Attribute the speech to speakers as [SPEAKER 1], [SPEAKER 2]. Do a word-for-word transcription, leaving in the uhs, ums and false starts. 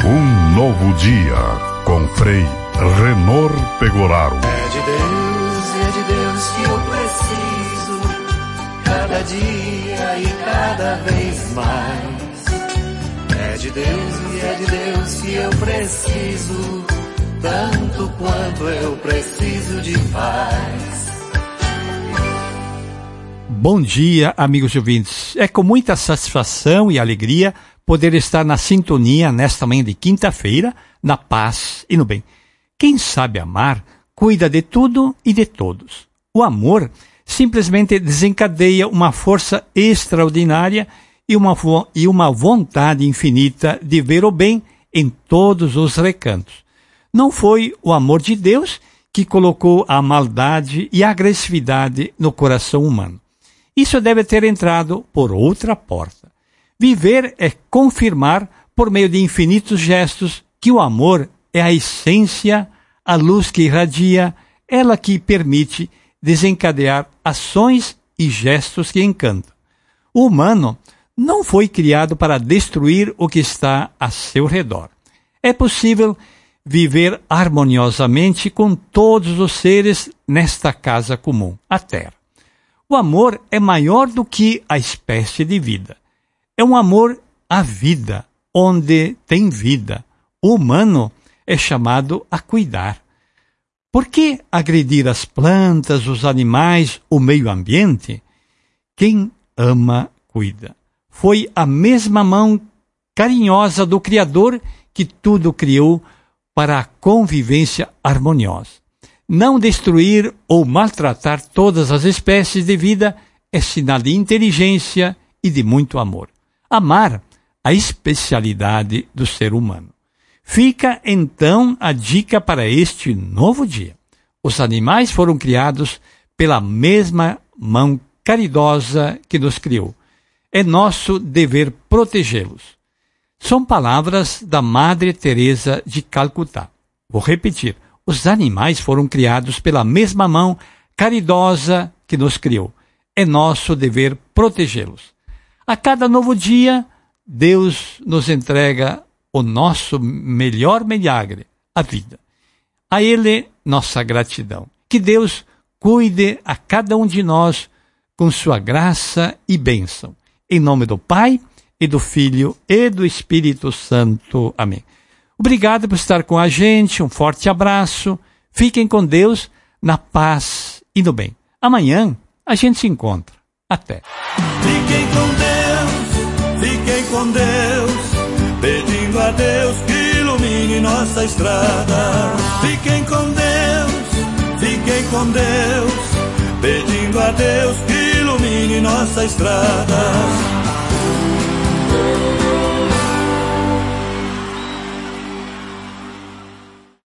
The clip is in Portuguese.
[SPEAKER 1] Um novo dia com Frei Renor Pegoraro.
[SPEAKER 2] É de Deus, é de Deus que eu preciso, cada dia e cada vez mais. É de Deus e é de Deus que eu preciso, tanto quanto eu preciso de paz.
[SPEAKER 3] Bom dia, amigos ouvintes. É com muita satisfação e alegria poder estar na sintonia nesta manhã de quinta-feira, na paz e no bem. Quem sabe amar, cuida de tudo e de todos. O amor simplesmente desencadeia uma força extraordinária e uma, e uma vontade infinita de ver o bem em todos os recantos. Não foi o amor de Deus que colocou a maldade e a agressividade no coração humano. Isso deve ter entrado por outra porta. Viver é confirmar, por meio de infinitos gestos, que o amor é a essência, a luz que irradia, ela que permite desencadear ações e gestos que encantam. O humano não foi criado para destruir o que está a seu redor. É possível viver harmoniosamente com todos os seres nesta casa comum, a Terra. O amor é maior do que a espécie de vida. É um amor à vida, onde tem vida. O humano é chamado a cuidar. Por que agredir as plantas, os animais, o meio ambiente? Quem ama, cuida. Foi a mesma mão carinhosa do Criador que tudo criou para a convivência harmoniosa. Não destruir ou maltratar todas as espécies de vida é sinal de inteligência e de muito amor. Amar a especialidade do ser humano. Fica, então, a dica para este novo dia. Os animais foram criados pela mesma mão caridosa que nos criou. É nosso dever protegê-los. São palavras da Madre Teresa de Calcutá. Vou repetir. Os animais foram criados pela mesma mão caridosa que nos criou. É nosso dever protegê-los. A cada novo dia, Deus nos entrega o nosso melhor milagre, a vida. A Ele, nossa gratidão. Que Deus cuide a cada um de nós com sua graça e bênção. Em nome do Pai, e do Filho, e do Espírito Santo. Amém. Obrigado por estar com a gente, um forte abraço. Fiquem com Deus, na paz e no bem. Amanhã a gente se encontra. Até.
[SPEAKER 2] Fiquem com Deus, fiquem com Deus, pedindo a Deus que ilumine nossa estrada. Fiquem com Deus, fiquem com Deus, pedindo a Deus que ilumine nossa estrada.